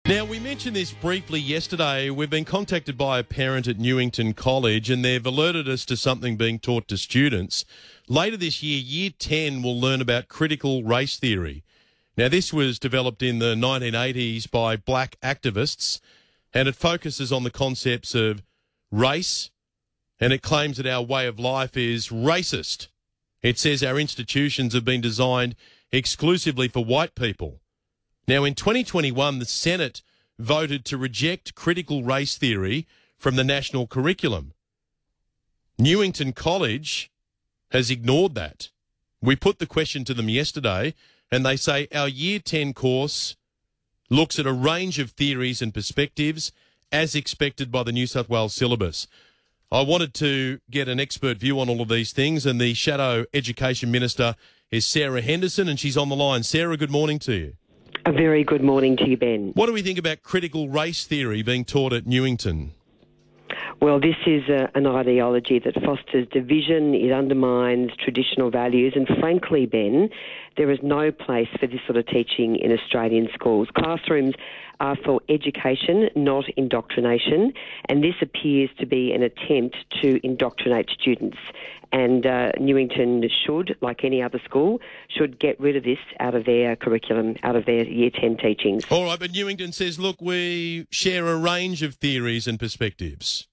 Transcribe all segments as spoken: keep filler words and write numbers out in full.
Now, we mentioned this briefly yesterday. We've been contacted by a parent at Newington College and they've alerted us to something being taught to students. Later this year, Year ten will learn about critical race theory. Now, this was developed in the nineteen eighties by black activists and it focuses on the concepts of race and it claims that our way of life is racist. It says our institutions have been designed exclusively for white people. Now, in twenty twenty-one, the Senate voted to reject critical race theory from the national curriculum. Newington College has ignored that. We put the question to them yesterday, and they say our Year ten course looks at a range of theories and perspectives as expected by the New South Wales syllabus. I wanted to get an expert view on all of these things, and the Shadow Education Minister is Sarah Henderson, and she's on the line. Sarah, good morning to you. A very good morning to you, Ben. What do we think about critical race theory being taught at Newington? Well, this is a, an ideology that fosters division, it undermines traditional values, and frankly, Ben, there is no place for this sort of teaching in Australian schools. Classrooms are for education, not indoctrination, and this appears to be an attempt to indoctrinate students. And uh, Newington should, like any other school, should get rid of this out of their curriculum, out of their Year ten teachings. All right, but Newington says, look, we share a range of theories and perspectives.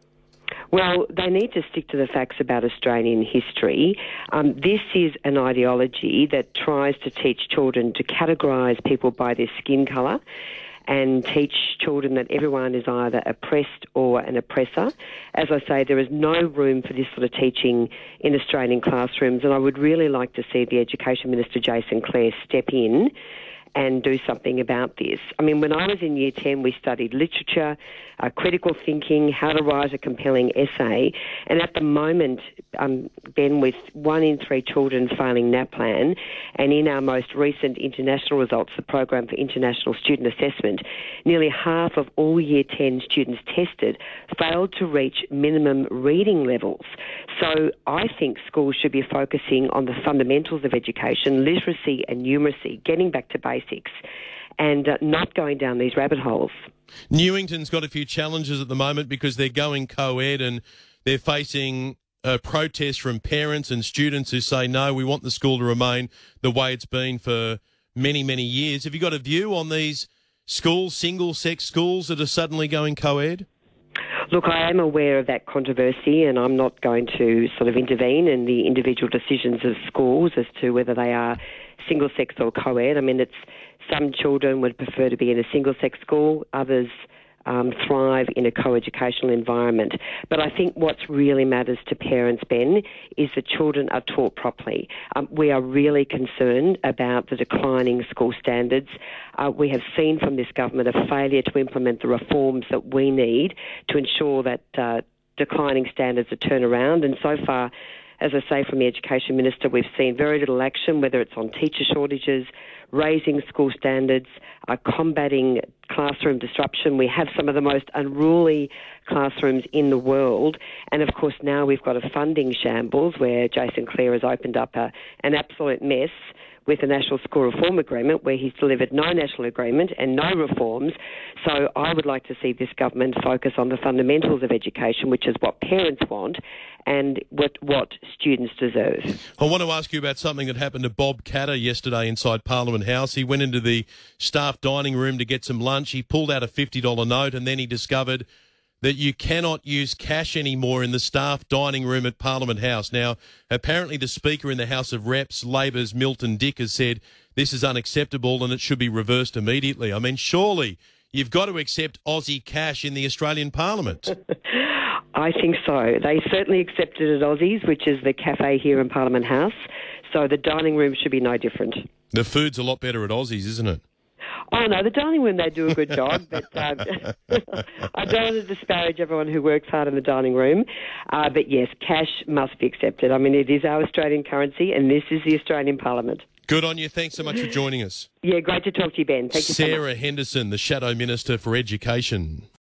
Well, they need to stick to the facts about Australian history. Um, this is an ideology that tries to teach children to categorise people by their skin colour and teach children that everyone is either oppressed or an oppressor. As I say, there is no room for this sort of teaching in Australian classrooms, and I would really like to see the Education Minister, Jason Clare, step in and do something about this. I mean, when I was in Year ten, we studied literature, uh, critical thinking, how to write a compelling essay, and at the moment, um, Ben, with one in three children failing NAPLAN, and in our most recent international results, the Program for International Student Assessment, nearly half of all Year ten students tested failed to reach minimum reading levels. So I think schools should be focusing on the fundamentals of education, literacy and numeracy, getting back to basics, and uh, not going down these rabbit holes. Newington's got a few challenges at the moment because they're going co-ed and they're facing uh, protests from parents and students who say, no, we want the school to remain the way it's been for many, many years. Have you got a view on these schools, single-sex schools that are suddenly going co-ed? Look, I am aware of that controversy and I'm not going to sort of intervene in the individual decisions of schools as to whether they are single-sex or co-ed. I mean, it's some children would prefer to be in a single-sex school, others um, thrive in a co-educational environment. But I think what really matters to parents, Ben, is that children are taught properly. Um, we are really concerned about the declining school standards. Uh, we have seen from this government a failure to implement the reforms that we need to ensure that uh, declining standards are turned around. And so far, as I say, from the Education Minister, we've seen very little action, whether it's on teacher shortages, raising school standards, uh, combating classroom disruption. We have some of the most unruly classrooms in the world. And, of course, now we've got a funding shambles where Jason Clare has opened up a, an absolute mess with the National School Reform Agreement, where he's delivered no national agreement and no reforms. So I would like to see this government focus on the fundamentals of education, which is what parents want and what, what students deserve. I want to ask you about something that happened to Bob Katter yesterday inside Parliament House. He went into the staff dining room to get some lunch. He pulled out a fifty dollar note and then he discovered that you cannot use cash anymore in the staff dining room at Parliament House. Now, apparently the Speaker in the House of Reps, Labor's Milton Dick, has said this is unacceptable and it should be reversed immediately. I mean, surely you've got to accept Aussie cash in the Australian Parliament. I think so. They certainly accepted it at Aussies, which is the cafe here in Parliament House. So the dining room should be no different. The food's a lot better at Aussies, isn't it? Oh, no, the dining room, they do a good job, but um, I don't want to disparage everyone who works hard in the dining room. Uh, but, yes, cash must be accepted. I mean, it is our Australian currency, and this is the Australian Parliament. Good on you. Thanks so much for joining us. Yeah, great to talk to you, Ben. Thank you so much. Sarah Henderson, the Shadow Minister for Education.